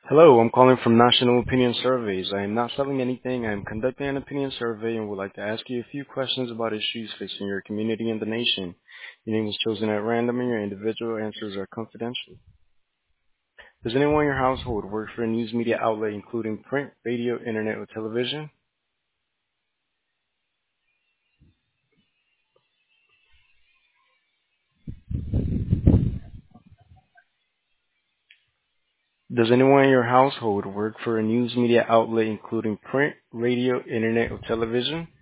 Hello, I'm calling from National Opinion Surveys. I am not selling anything. I am conducting an opinion survey and would like to ask you a few questions about issues facing your community and the nation. Your name is chosen at random and your individual answers are confidential. Does anyone in your household work for a news media outlet including print, radio, internet, or television? Does anyone in your household work for a news media outlet including print, radio, internet, or television?